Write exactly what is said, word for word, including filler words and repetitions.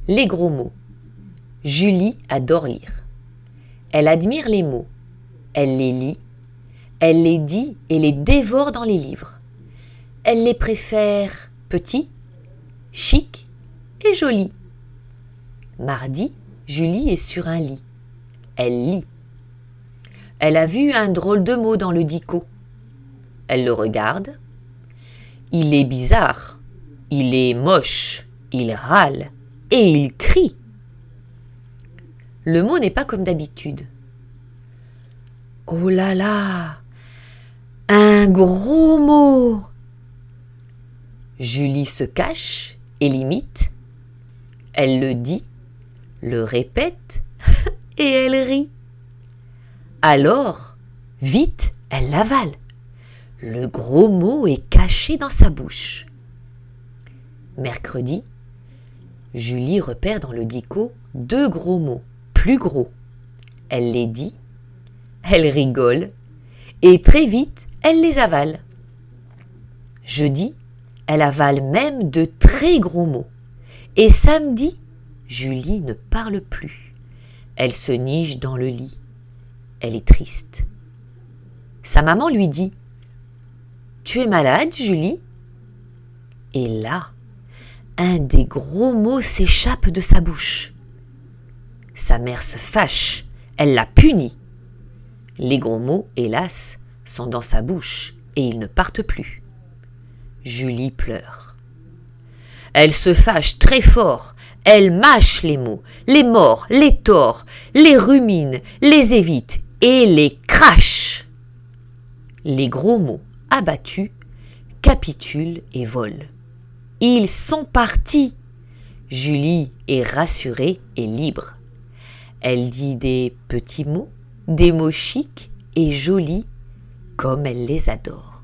Les gros mots. Julie adore lire. Elle admire les mots. Elle les lit. Elle les dit et les dévore dans les livres. Elle les préfère petits, chics et jolis. Mardi, Julie est sur un lit. Elle lit. Elle a vu un drôle de mot dans le dico. Elle le regarde. Il est bizarre, il est moche, il râle et il crie. Le mot n'est pas comme d'habitude. Oh là là, un gros mot! Julie se cache et l'imite. Elle le dit, le répète et elle rit. Alors, vite, elle l'avale. Le gros mot est caché dans sa bouche. Mercredi, Julie repère dans le dico deux gros mots, plus gros. Elle les dit, elle rigole et très vite, elle les avale. Jeudi, elle avale même de très gros mots. Et samedi, Julie ne parle plus. Elle se niche dans le lit. Elle est triste. Sa maman lui dit « Tu es malade, Julie ?» Et là, un des gros mots s'échappe de sa bouche. Sa mère se fâche, elle la punit. Les gros mots, hélas, sont dans sa bouche et ils ne partent plus. Julie pleure. Elle se fâche très fort, elle mâche les mots, les mord, les tord, les rumine, les évite et les crache. Les gros mots abattus capitulent et volent. Ils sont partis. Julie est rassurée et libre. Elle dit des petits mots, des mots chics et jolis comme elle les adore.